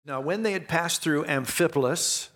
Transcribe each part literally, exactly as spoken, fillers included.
Now, when they had passed through Amphipolis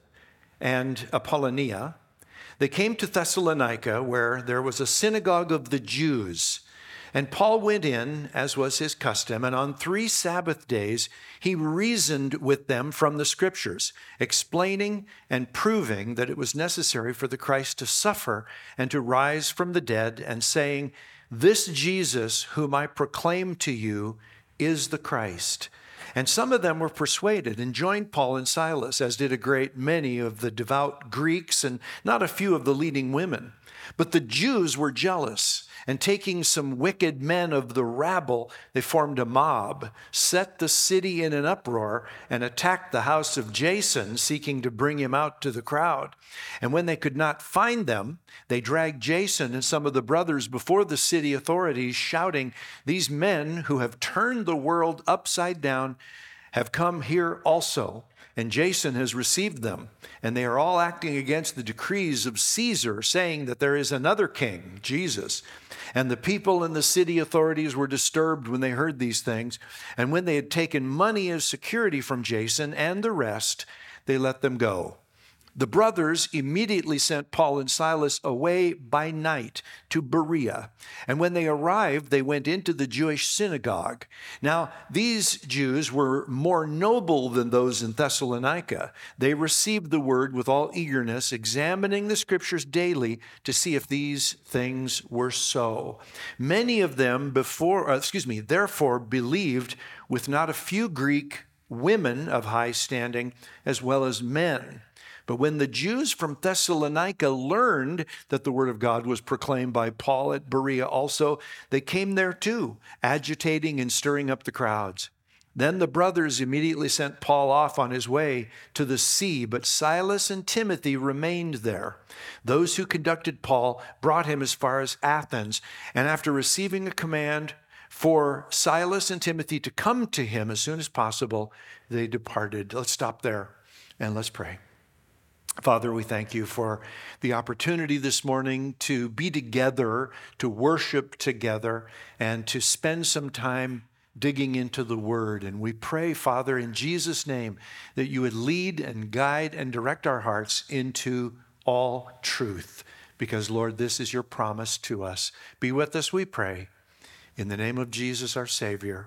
and Apollonia, they came to Thessalonica, where there was a synagogue of the Jews. And Paul went in, as was his custom, and on three Sabbath days he reasoned with them from the Scriptures, explaining and proving that it was necessary for the Christ to suffer and to rise from the dead, and saying, "This Jesus, whom I proclaim to you, is the Christ." And some of them were persuaded and joined Paul and Silas, as did a great many of the devout Greeks and not a few of the leading women. But the Jews were jealous, and taking some wicked men of the rabble, they formed a mob, set the city in an uproar, and attacked the house of Jason, seeking to bring him out to the crowd. And when they could not find them, they dragged Jason and some of the brothers before the city authorities, shouting, "These men who have turned the world upside down have come here also, and Jason has received them, and they are all acting against the decrees of Caesar, saying that there is another king, Jesus." And the people and the city authorities were disturbed when they heard these things, and when they had taken money as security from Jason and the rest, they let them go. The brothers immediately sent Paul and Silas away by night to Berea. And when they arrived, they went into the Jewish synagogue. Now, these Jews were more noble than those in Thessalonica. They received the word with all eagerness, examining the Scriptures daily to see if these things were so. Many of them before, uh, excuse me, therefore believed, with not a few Greek women of high standing, as well as men. But when the Jews from Thessalonica learned that the word of God was proclaimed by Paul at Berea also, they came there too, agitating and stirring up the crowds. Then the brothers immediately sent Paul off on his way to the sea, but Silas and Timothy remained there. Those who conducted Paul brought him as far as Athens, and after receiving a command for Silas and Timothy to come to him as soon as possible, they departed. Let's stop there and let's pray. Father, we thank you for the opportunity this morning to be together, to worship together, and to spend some time digging into the Word. And we pray, Father, in Jesus' name, that you would lead and guide and direct our hearts into all truth. Because, Lord, this is your promise to us. Be with us, we pray. In the name of Jesus, our Savior.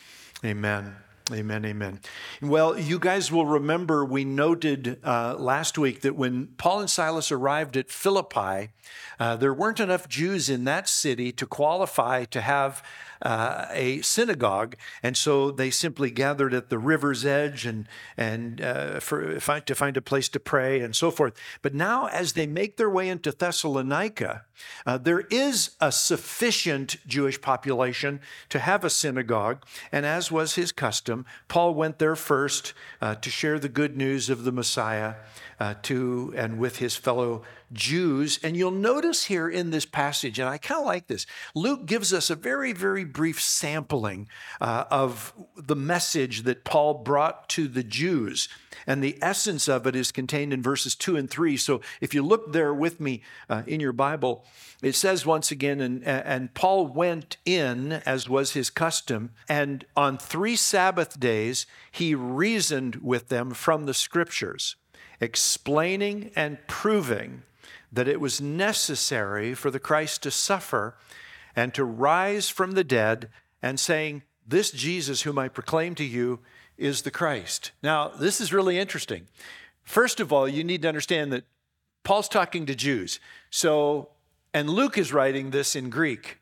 Amen. Amen, amen. Well, you guys will remember we noted uh, last week that when Paul and Silas arrived at Philippi, uh, there weren't enough Jews in that city to qualify to have uh, a synagogue, and so they simply gathered at the river's edge and and uh, for, to find a place to pray and so forth. But now, as they make their way into Thessalonica, uh, there is a sufficient Jewish population to have a synagogue, and as was his custom, Paul went there first uh, to share the good news of the Messiah uh, to and with his fellow Jews. And you'll notice here in this passage, and I kind of like this, Luke gives us a very, very brief sampling uh, of the message that Paul brought to the Jews. And the essence of it is contained in verses two and three. So if you look there with me uh, in your Bible, it says once again, and, and Paul went in, as was his custom, and on three Sabbath days, he reasoned with them from the Scriptures, explaining and proving that it was necessary for the Christ to suffer and to rise from the dead, and saying, "This Jesus whom I proclaim to you is the Christ." Now, this is really interesting. First of all, you need to understand that Paul's talking to Jews. So, and Luke is writing this in Greek.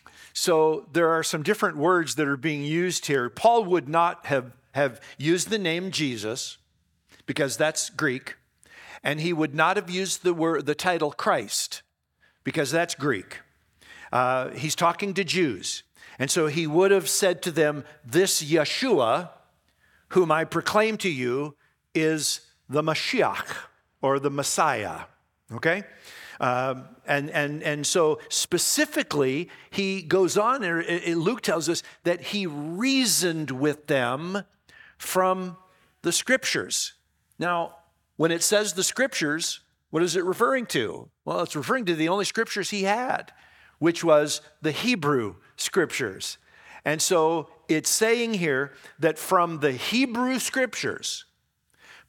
So there are some different words that are being used here. Paul would not have, have used the name Jesus because that's Greek. And he would not have used the word, the title Christ, because that's Greek. Uh, he's talking to Jews. And so he would have said to them, "This Yeshua, whom I proclaim to you, is the Mashiach," or the Messiah, okay? Um, and, and, and so specifically, he goes on, and Luke tells us that he reasoned with them from the Scriptures. Now, when it says the Scriptures, what is it referring to? Well, it's referring to the only Scriptures he had, which was the Hebrew Scriptures. And so it's saying here that from the Hebrew Scriptures,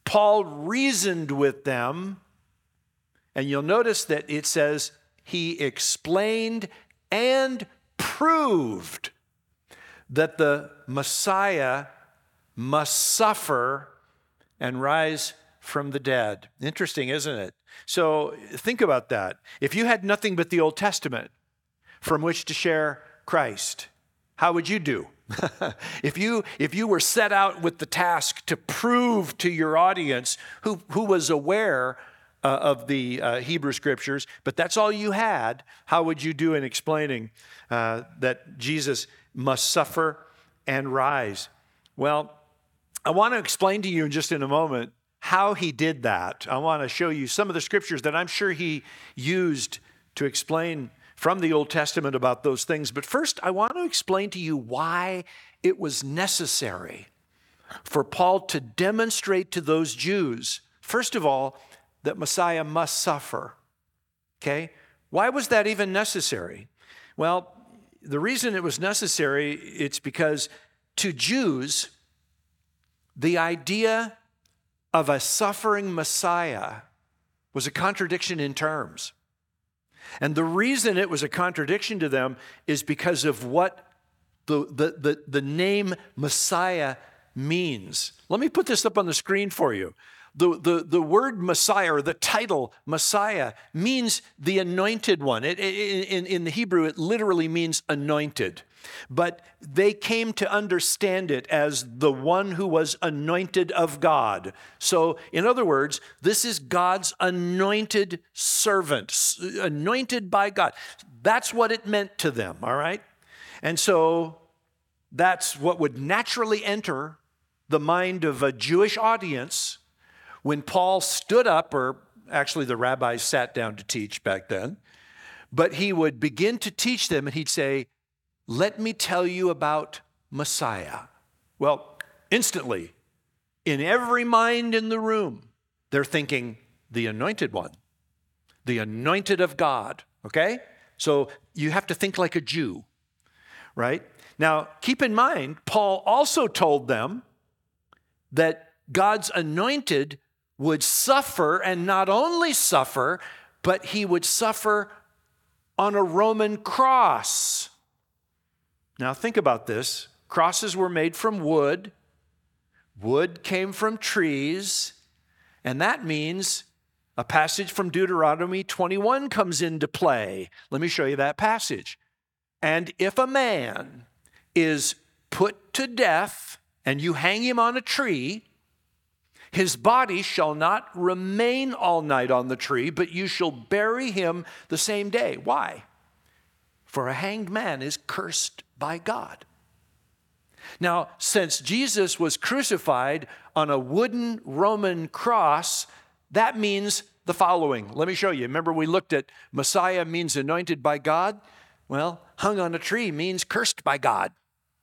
Paul reasoned with them, and you'll notice that it says he explained and proved that the Messiah must suffer and rise from the dead. Interesting, isn't it? So think about that. If you had nothing but the Old Testament from which to share Christ, how would you do? if you if you were set out with the task to prove to your audience who, who was aware uh, of the uh, Hebrew Scriptures, but that's all you had, how would you do in explaining uh, that Jesus must suffer and rise? Well, I want to explain to you just in a moment how he did that. I want to show you some of the scriptures that I'm sure he used to explain from the Old Testament about those things. But first, I want to explain to you why it was necessary for Paul to demonstrate to those Jews, first of all, that Messiah must suffer. Okay? Why was that even necessary? Well, the reason it was necessary, it's because to Jews, the idea of a suffering Messiah was a contradiction in terms. And the reason it was a contradiction to them is because of what the, the, the, the name Messiah means. Let me put this up on the screen for you. The, the, the word Messiah, or the title Messiah, means the anointed one. It, it, in, in the Hebrew, it literally means anointed. But they came to understand it as the one who was anointed of God. So, in other words, this is God's anointed servant, anointed by God. That's what it meant to them, all right? And so that's what would naturally enter the mind of a Jewish audience when Paul stood up, or actually the rabbis sat down to teach back then, but he would begin to teach them and he'd say, "Let me tell you about Messiah." Well, instantly, in every mind in the room, they're thinking the anointed one, the anointed of God, okay? So you have to think like a Jew, right? Now, keep in mind, Paul also told them that God's anointed would suffer, and not only suffer, but he would suffer on a Roman cross. Now think about this. Crosses were made from wood. Wood came from trees. And that means a passage from Deuteronomy twenty-one comes into play. Let me show you that passage. "And if a man is put to death and you hang him on a tree, his body shall not remain all night on the tree, but you shall bury him the same day." Why? For a hanged man is cursed by God. Now, since Jesus was crucified on a wooden Roman cross, that means the following. Let me show you. Remember, we looked at Messiah means anointed by God. Well, hung on a tree means cursed by God.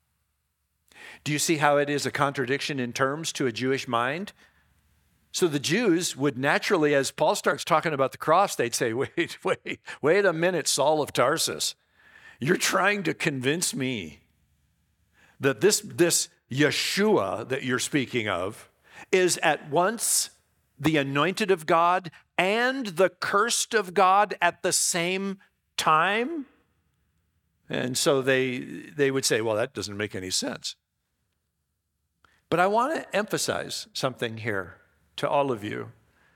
Do you see how it is a contradiction in terms to a Jewish mind? So the Jews would naturally, as Paul starts talking about the cross, they'd say, wait, wait, wait a minute, Saul of Tarsus. You're trying to convince me that this, this Yeshua that you're speaking of is at once the anointed of God and the cursed of God at the same time? And so they, they would say, well, that doesn't make any sense. But I want to emphasize something here to all of you.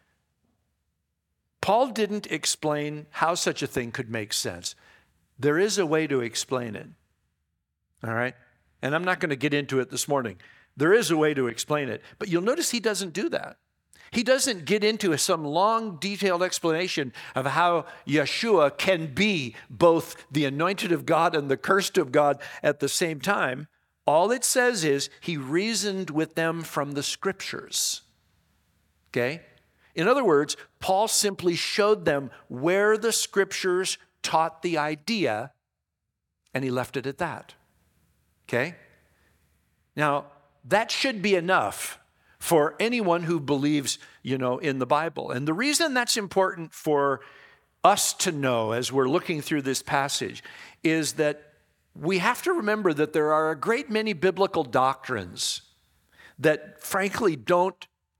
Paul didn't explain how such a thing could make sense. There is a way to explain it, all right? And I'm not going to get into it this morning. There is a way to explain it, but you'll notice he doesn't do that. He doesn't get into some long, detailed explanation of how Yeshua can be both the anointed of God and the cursed of God at the same time. All it says is he reasoned with them from the scriptures. Okay? In other words, Paul simply showed them where the scriptures taught the idea, and he left it at that. Okay? Now, that should be enough for anyone who believes, you know, in the Bible. And the reason that's important for us to know as we're looking through this passage is that we have to remember that there are a great many biblical doctrines that frankly don't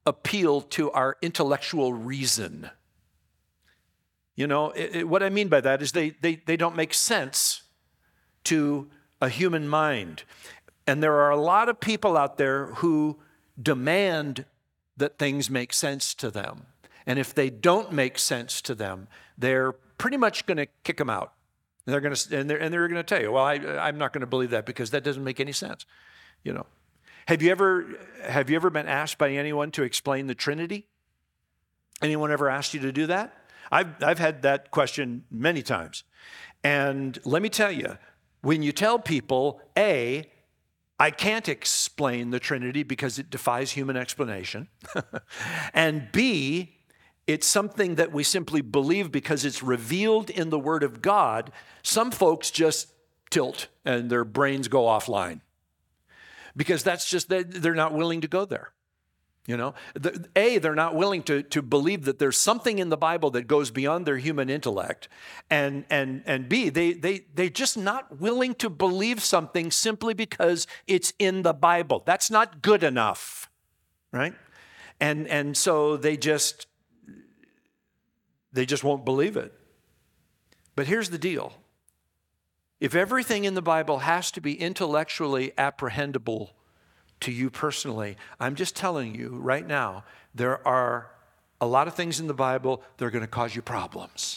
appeal to our intellectual reason. You know, it, it, what I mean by that is they, they, they don't make sense to a human mind. And there are a lot of people out there who demand that things make sense to them. And if they don't make sense to them, they're pretty much going to kick them out. And they're going to, and they're, and they're going to tell you, well, I, I'm not going to believe that because that doesn't make any sense. You know, have you ever, have you ever been asked by anyone to explain the Trinity? Anyone ever asked you to do that? I've, I've had that question many times. And let me tell you, when you tell people, A, I can't explain the Trinity because it defies human explanation, and B, it's something that we simply believe because it's revealed in the Word of God, some folks just tilt and their brains go offline because that's just, they're not willing to go there. You know, the, A, they're not willing to, to believe that there's something in the Bible that goes beyond their human intellect. And, and, and B, they, they, they're just not willing to believe something simply because it's in the Bible. That's not good enough, right? And, and so they just, they just won't believe it. But here's the deal. If everything in the Bible has to be intellectually apprehendable to you personally, I'm just telling you right now, there are a lot of things in the Bible that are going to cause you problems.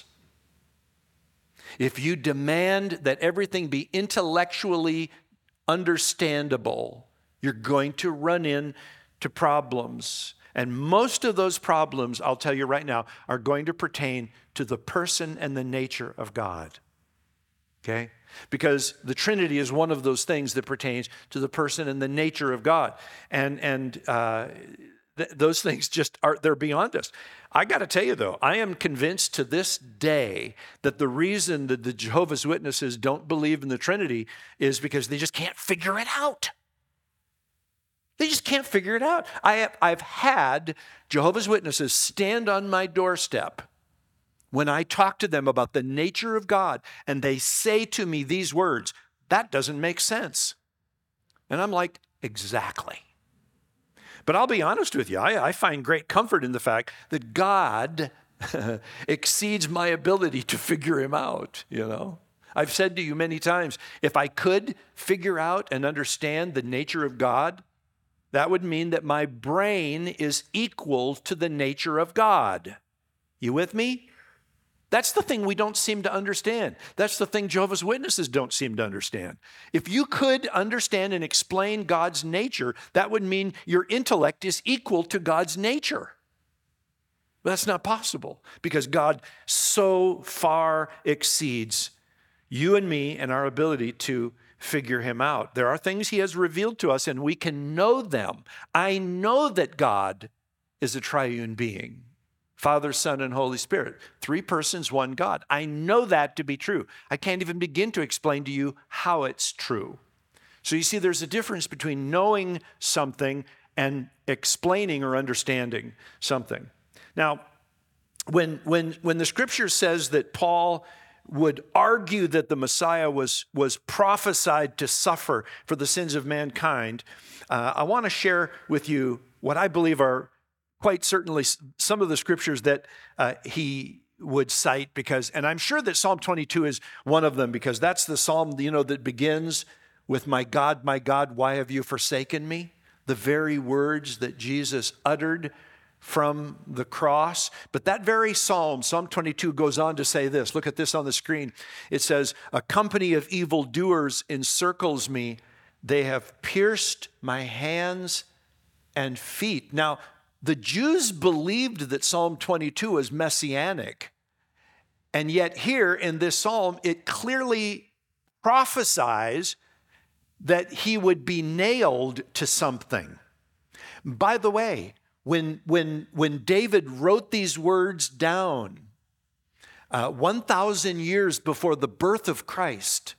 If you demand that everything be intellectually understandable, you're going to run into problems. And most of those problems, I'll tell you right now, are going to pertain to the person and the nature of God. Okay? Because the Trinity is one of those things that pertains to the person and the nature of God. And, and uh, th- those things just are, they're beyond us. I got to tell you though, I am convinced to this day that the reason that the Jehovah's Witnesses don't believe in the Trinity is because they just can't figure it out. They just can't figure it out. I have, I've had Jehovah's Witnesses stand on my doorstep when I talk to them about the nature of God, and they say to me these words, that doesn't make sense. And I'm like, exactly. But I'll be honest with you, I, I find great comfort in the fact that God exceeds my ability to figure him out, you know. I've said to you many times, if I could figure out and understand the nature of God, that would mean that my brain is equal to the nature of God. You with me? That's the thing we don't seem to understand. That's the thing Jehovah's Witnesses don't seem to understand. If you could understand and explain God's nature, that would mean your intellect is equal to God's nature. But that's not possible because God so far exceeds you and me and our ability to figure him out. There are things he has revealed to us and we can know them. I know that God is a triune being. Father, Son, and Holy Spirit. Three persons, one God. I know that to be true. I can't even begin to explain to you how it's true. So you see, there's a difference between knowing something and explaining or understanding something. Now, when, when, when the scripture says that Paul would argue that the Messiah was, was prophesied to suffer for the sins of mankind, uh, I want to share with you what I believe are quite certainly some of the scriptures that uh, he would cite because, and I'm sure that Psalm twenty-two is one of them because that's the psalm, you know, that begins with, my God, my God, why have you forsaken me? The very words that Jesus uttered from the cross. But that very psalm, Psalm twenty-two, goes on to say this. Look at this on the screen. It says, a company of evildoers encircles me. They have pierced my hands and feet. Now, the Jews believed that Psalm twenty-two was messianic. And yet here in this psalm, it clearly prophesies that he would be nailed to something. By the way, when, when, when David wrote these words down, uh, one thousand years before the birth of Christ,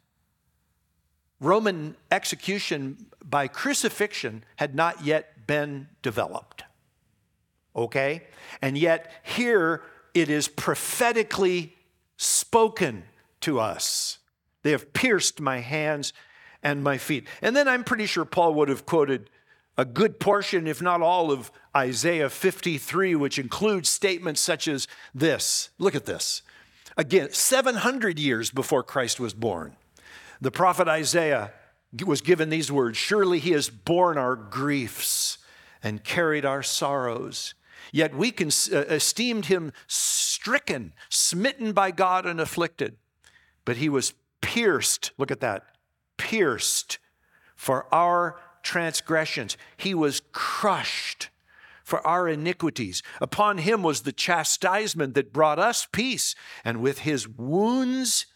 Roman execution by crucifixion had not yet been developed. Okay? And yet here it is prophetically spoken to us. They have pierced my hands and my feet. And then I'm pretty sure Paul would have quoted a good portion, if not all, of Isaiah fifty-three, which includes statements such as this. Look at this. Again, seven hundred years before Christ was born, the prophet Isaiah was given these words, "Surely he has borne our griefs and carried our sorrows. Yet we can, uh, esteemed him stricken, smitten by God and afflicted. But he was pierced," look at that, "pierced for our transgressions. He was crushed for our iniquities. Upon him was the chastisement that brought us peace, and with his wounds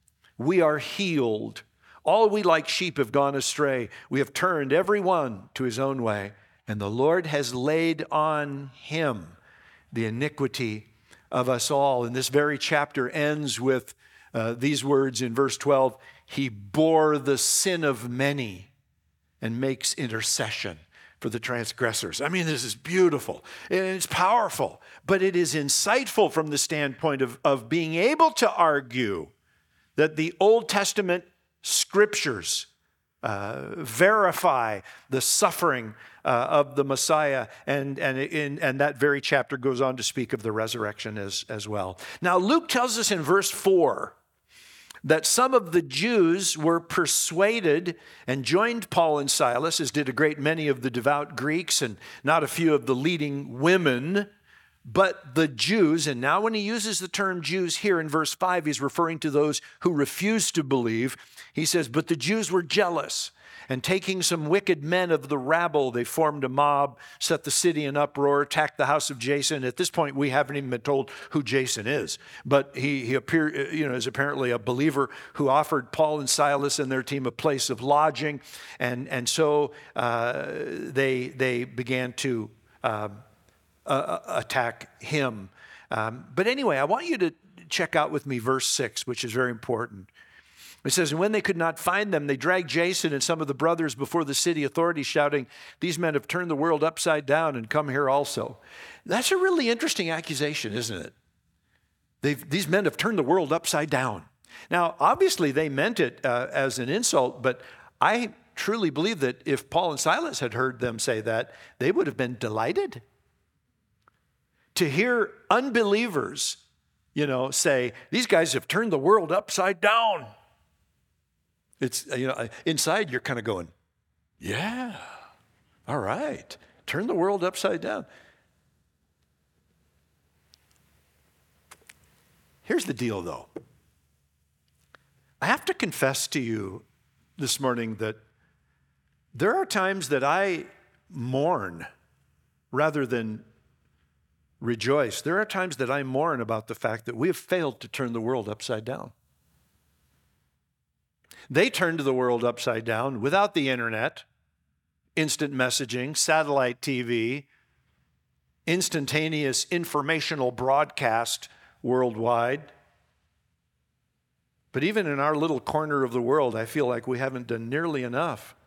we are healed. All we like sheep have gone astray. We have turned every one to his own way, and the Lord has laid on him the iniquity of us all." And this very chapter ends with uh, these words in verse twelve, "He bore the sin of many and makes intercession for the transgressors." I mean, this is beautiful and it's powerful, but it is insightful from the standpoint of, of being able to argue that the Old Testament scriptures uh, verify the suffering uh, of the Messiah, and, and, in, and that very chapter goes on to speak of the resurrection as, as well. Now, Luke tells us in verse four that some of the Jews were persuaded and joined Paul and Silas, as did a great many of the devout Greeks and not a few of the leading women. But the Jews, and now when he uses the term Jews here in verse five, he's referring to those who refused to believe. He says, "But the Jews were jealous, and taking some wicked men of the rabble, they formed a mob, set the city in uproar, attacked the house of Jason." At this point, we haven't even been told who Jason is, but he, he appeared, you know, is apparently a believer who offered Paul and Silas and their team a place of lodging, and and so uh, they they began to uh, uh, attack him. Um, but anyway, I want you to check out with me verse six, which is very important. It says, "And when they could not find them, they dragged Jason and some of the brothers before the city authorities, shouting, 'These men have turned the world upside down and come here also.'" That's a really interesting accusation, isn't it? They've, these men have turned the world upside down. Now, obviously, they meant it uh, as an insult, but I truly believe that if Paul and Silas had heard them say that, they would have been delighted. To hear unbelievers, you know, say, "These guys have turned the world upside down." It's, you know, inside you're kind of going, yeah, all right, turn the world upside down. Here's the deal, though. I have to confess to you this morning that there are times that I mourn rather than rejoice. There are times that I mourn about the fact that we have failed to turn the world upside down. They turned the world upside down without the internet, instant messaging, satellite T V, instantaneous informational broadcast worldwide. But even in our little corner of the world, I feel like we haven't done nearly enough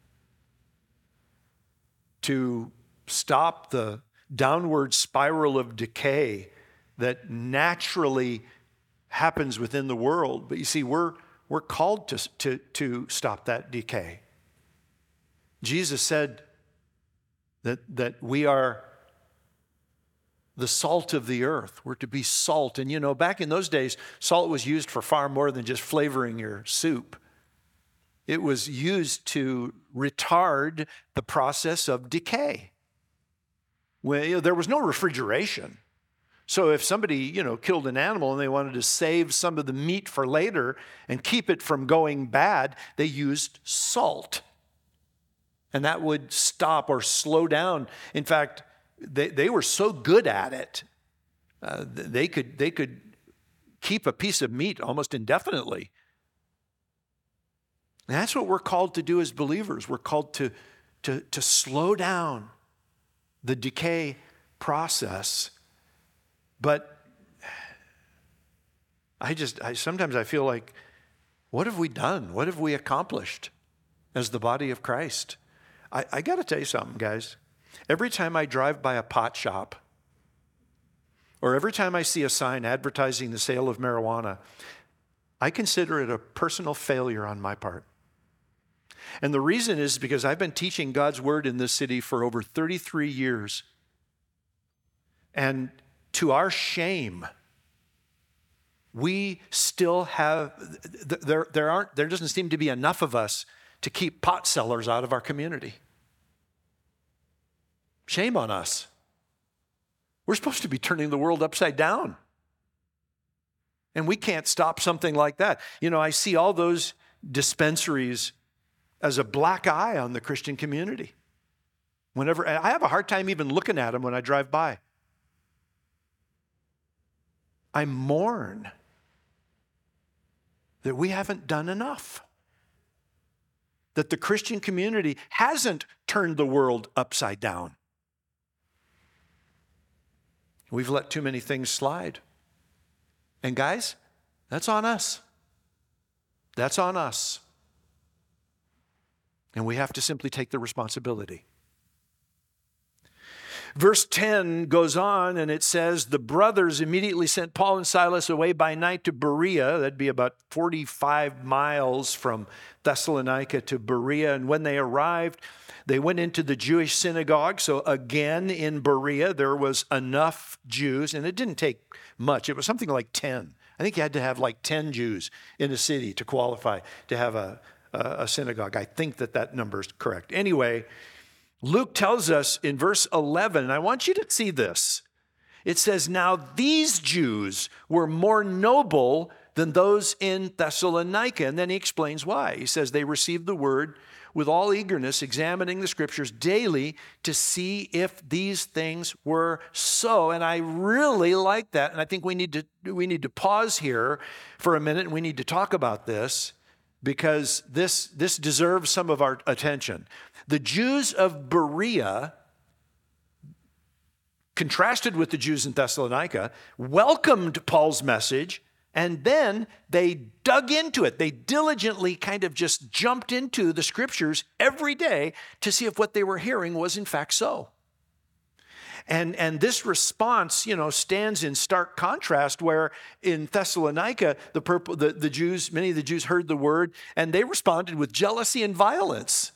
to stop the downward spiral of decay that naturally happens within the world. But you see, we're We're called to, to, to stop that decay. Jesus said that, that we are the salt of the earth. We're to be salt. And you know, back in those days, salt was used for far more than just flavoring your soup. It was used to retard the process of decay. When, you know, there was no refrigeration. So if somebody, you know, killed an animal and they wanted to save some of the meat for later and keep it from going bad, they used salt. And that would stop or slow down. In fact, they, they were so good at it, uh, they could they could keep a piece of meat almost indefinitely. And that's what we're called to do as believers. We're called to, to, to slow down the decay process. But I just, I, sometimes I feel like, what have we done? What have we accomplished as the body of Christ? I, I got to tell you something, guys. Every time I drive by a pot shop, or every time I see a sign advertising the sale of marijuana, I consider it a personal failure on my part. And the reason is because I've been teaching God's word in this city for over thirty-three years. And to our shame, we still have, there, there aren't, there doesn't seem to be enough of us to keep pot sellers out of our community. Shame on us. We're supposed to be turning the world upside down. And we can't stop something like that. You know, I see all those dispensaries as a black eye on the Christian community. Whenever, I have a hard time even looking at them when I drive by. I mourn that we haven't done enough. That the Christian community hasn't turned the world upside down. We've let too many things slide. And guys, that's on us. That's on us. And we have to simply take the responsibility. Verse ten goes on and it says, the brothers immediately sent Paul and Silas away by night to Berea. That'd be about forty-five miles from Thessalonica to Berea. And when they arrived, they went into the Jewish synagogue. So again, in Berea, there was enough Jews, and it didn't take much. It was something like ten. I think you had to have like ten Jews in a city to qualify to have a, a, a synagogue. I think that that number is correct. Anyway, Luke tells us in verse eleven, and I want you to see this. It says, now these Jews were more noble than those in Thessalonica. And then he explains why. He says they received the word with all eagerness, examining the scriptures daily to see if these things were so. And I really like that. And I think we need to we need to pause here for a minute and we need to talk about this because this, this deserves some of our attention. The Jews of Berea, contrasted with the Jews in Thessalonica, welcomed Paul's message. And then they dug into it. They diligently kind of just jumped into the scriptures every day to see if what they were hearing was in fact so. And, and this response, you know, stands in stark contrast where in Thessalonica, the, purple, the, the Jews, many of the Jews heard the word and they responded with jealousy and violence.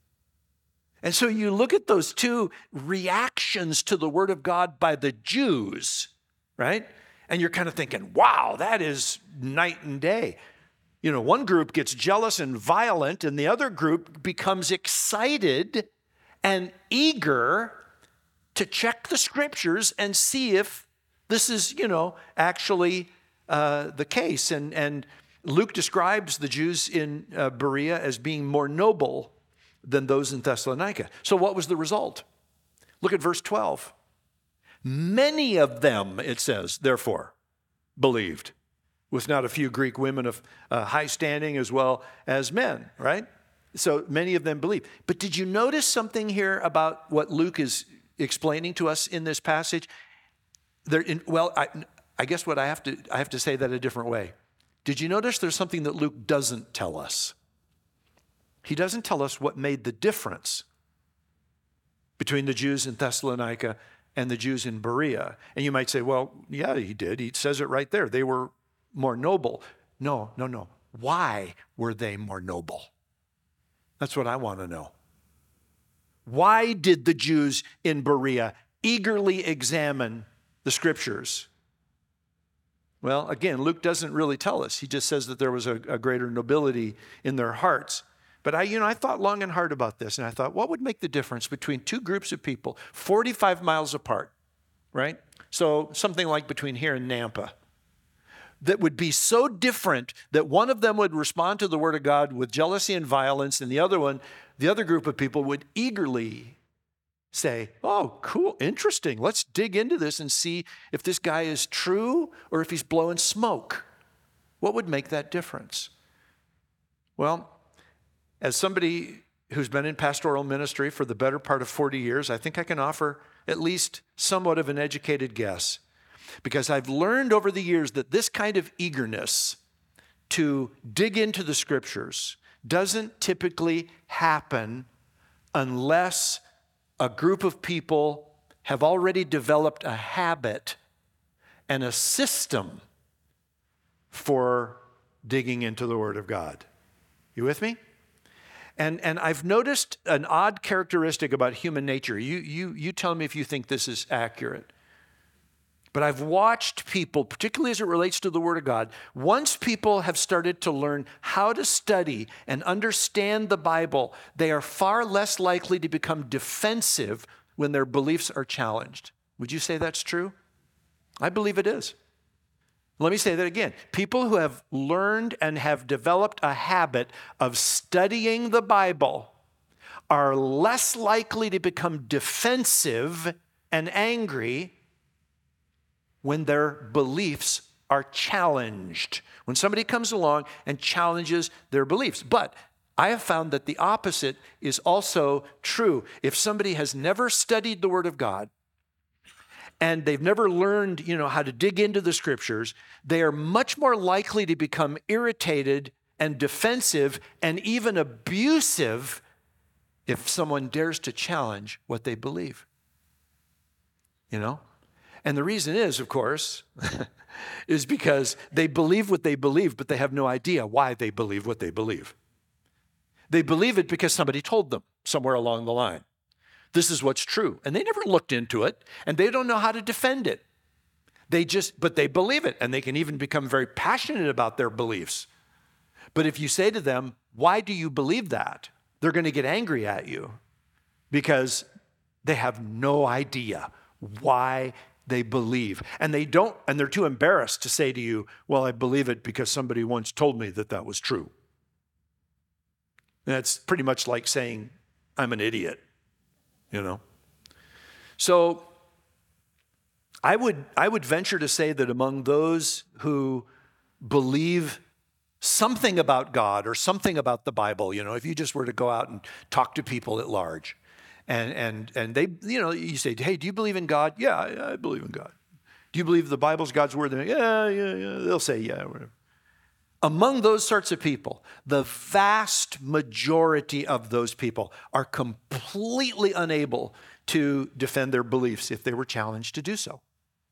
And so you look at those two reactions to the word of God by the Jews, right? And you're kind of thinking, wow, that is night and day. You know, one group gets jealous and violent, and the other group becomes excited and eager to check the scriptures and see if this is, you know, actually uh, the case. And, and Luke describes the Jews in uh, Berea as being more noble than those in Thessalonica. So what was the result? Look at verse twelve. Many of them, it says, therefore, believed, with not a few Greek women of uh, high standing as well as men, right? So many of them believed. But did you notice something here about what Luke is explaining to us in this passage? There, in, well, I, I guess what I have to I have to say that a different way. Did you notice there's something that Luke doesn't tell us? He doesn't tell us what made the difference between the Jews in Thessalonica and the Jews in Berea. And you might say, well, yeah, he did. He says it right there. They were more noble. No, no, no. Why were they more noble? That's what I want to know. Why did the Jews in Berea eagerly examine the scriptures? Well, again, Luke doesn't really tell us. He just says that there was a, a greater nobility in their hearts. But I, you know, I thought long and hard about this, and I thought, what would make the difference between two groups of people, forty-five miles apart, right? So something like between here and Nampa, that would be so different that one of them would respond to the word of God with jealousy and violence, and the other one, the other group of people would eagerly say, oh, cool, interesting. Let's dig into this and see if this guy is true or if he's blowing smoke. What would make that difference? Well, as somebody who's been in pastoral ministry for the better part of forty years, I think I can offer at least somewhat of an educated guess. Because I've learned over the years that this kind of eagerness to dig into the scriptures doesn't typically happen unless a group of people have already developed a habit and a system for digging into the Word of God. You with me? And, and I've noticed an odd characteristic about human nature. You, you, you tell me if you think this is accurate. But I've watched people, particularly as it relates to the Word of God, once people have started to learn how to study and understand the Bible, they are far less likely to become defensive when their beliefs are challenged. Would you say that's true? I believe it is. Let me say that again. People who have learned and have developed a habit of studying the Bible are less likely to become defensive and angry when their beliefs are challenged. When somebody comes along and challenges their beliefs. But I have found that the opposite is also true. If somebody has never studied the Word of God, and they've never learned, you know, how to dig into the Scriptures, they are much more likely to become irritated and defensive and even abusive if someone dares to challenge what they believe. You know? And the reason is, of course, is because they believe what they believe, but they have no idea why they believe what they believe. They believe it because somebody told them somewhere along the line. This is what's true. And they never looked into it, and they don't know how to defend it. They just, but they believe it, and they can even become very passionate about their beliefs. But if you say to them, why do you believe that? They're going to get angry at you because they have no idea why they believe. And they don't, and they're too embarrassed to say to you, well, I believe it because somebody once told me that that was true. And that's pretty much like saying, I'm an idiot, you know? So I would, I would venture to say that among those who believe something about God or something about the Bible, you know, if you just were to go out and talk to people at large, and and and they, you know, you say, hey, do you believe in God? Yeah, I, I believe in God. Do you believe the Bible's God's word? They're like, yeah, yeah, yeah. They'll say, yeah, whatever. Among those sorts of people, the vast majority of those people are completely unable to defend their beliefs if they were challenged to do so.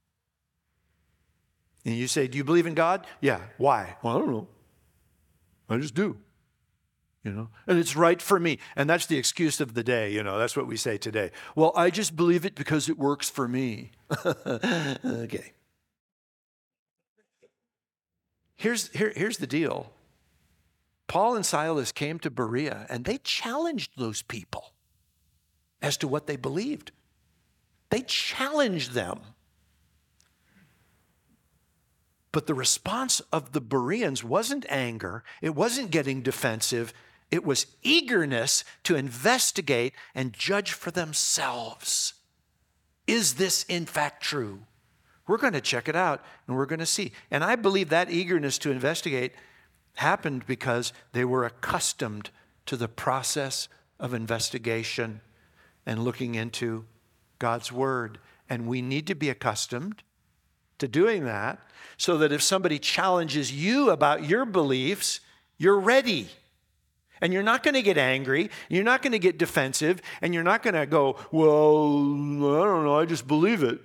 And you say, do you believe in God? Yeah. Why? Well, I don't know. I just do. You know, and it's right for me. And that's the excuse of the day. You know, that's what we say today. Well, I just believe it because it works for me. Okay. Here's, here, here's the deal. Paul and Silas came to Berea and they challenged those people as to what they believed. They challenged them. But the response of the Bereans wasn't anger. It wasn't getting defensive. It was eagerness to investigate and judge for themselves. Is this in fact true? We're going to check it out and we're going to see. And I believe that eagerness to investigate happened because they were accustomed to the process of investigation and looking into God's word. And we need to be accustomed to doing that so that if somebody challenges you about your beliefs, you're ready. And you're not going to get angry, you're not going to get defensive, and you're not going to go, well, I don't know, I just believe it.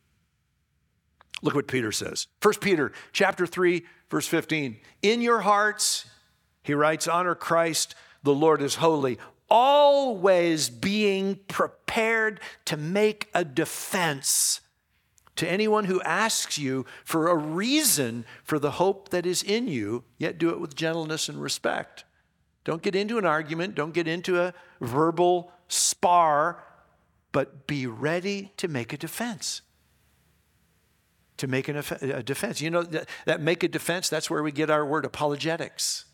Look what Peter says. First Peter chapter three, verse fifteen. In your hearts, he writes, honor Christ, the Lord is holy, always being prepared to make a defense to anyone who asks you for a reason for the hope that is in you, yet do it with gentleness and respect. Don't get into an argument. Don't get into a verbal spar, but be ready to make a defense. To make an, a defense. You know, that, that make a defense, that's where we get our word apologetics.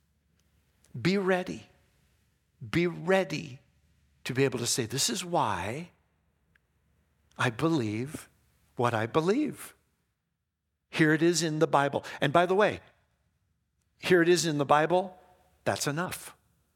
Be ready. Be ready to be able to say, this is why I believe what I believe. Here it is in the Bible. And by the way, here it is in the Bible. That's enough.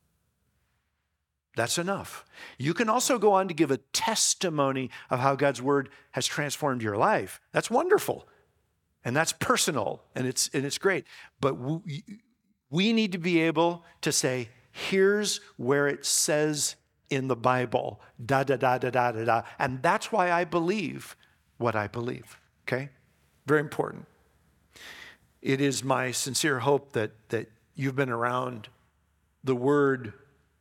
That's enough. You can also go on to give a testimony of how God's word has transformed your life. That's wonderful. And that's personal, and it's and it's great. But we, we need to be able to say, here's where it says in the Bible, da, da, da, da, da, da, da. And that's why I believe what I believe, okay? Very important. It is my sincere hope that that you've been around the word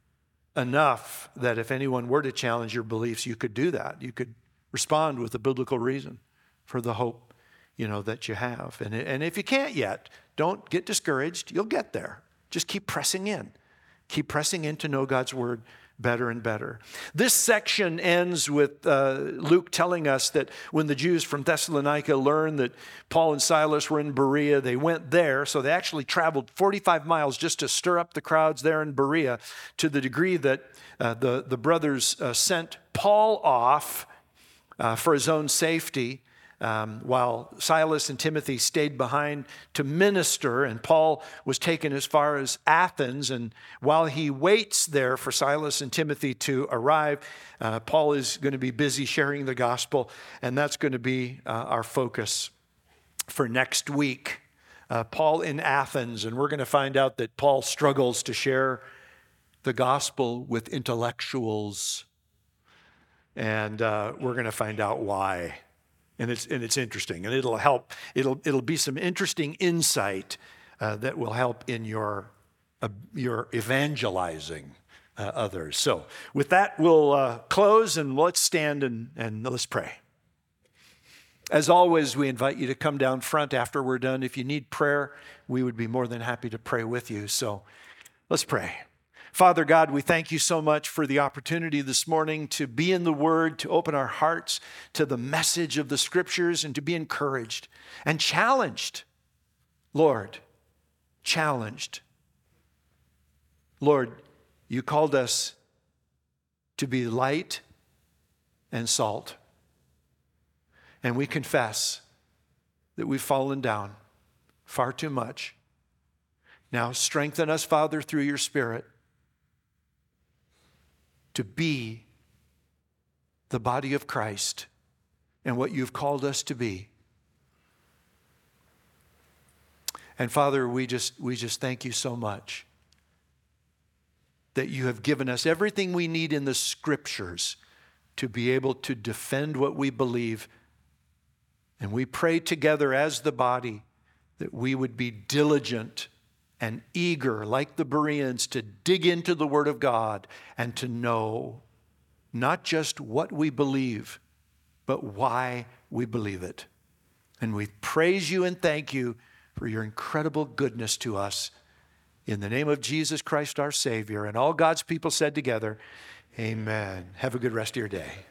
enough that if anyone were to challenge your beliefs, you could do that. You could respond with a biblical reason for the hope, you know, that you have. And, and if you can't yet, don't get discouraged. You'll get there. Just keep pressing in. Keep pressing in to know God's word better and better. This section ends with uh, Luke telling us that when the Jews from Thessalonica learned that Paul and Silas were in Berea, they went there. So they actually traveled forty-five miles just to stir up the crowds there in Berea, to the degree that uh, the, the brothers uh, sent Paul off uh, for his own safety, Um, while Silas and Timothy stayed behind to minister, and Paul was taken as far as Athens. And while he waits there for Silas and Timothy to arrive, uh, Paul is going to be busy sharing the gospel, and that's going to be uh, our focus for next week. Uh, Paul in Athens, and we're going to find out that Paul struggles to share the gospel with intellectuals, and uh, we're going to find out why. And it's and it's interesting, and it'll help. It'll it'll be some interesting insight uh, that will help in your uh, your evangelizing uh, others. So, with that, we'll uh, close, and let's stand and and let's pray. As always, we invite you to come down front after we're done. If you need prayer, we would be more than happy to pray with you. So, let's pray. Father God, we thank you so much for the opportunity this morning to be in the Word, to open our hearts to the message of the Scriptures, and to be encouraged and challenged. Lord, challenged. Lord, you called us to be light and salt. And we confess that we've fallen down far too much. Now strengthen us, Father, through your Spirit, to be the body of Christ and what you've called us to be. And Father, we just we just thank you so much that you have given us everything we need in the Scriptures to be able to defend what we believe. And we pray together as the body that we would be diligent and eager, like the Bereans, to dig into the Word of God and to know not just what we believe, but why we believe it. And we praise you and thank you for your incredible goodness to us. In the name of Jesus Christ, our Savior, and all God's people said together, amen. Have a good rest of your day.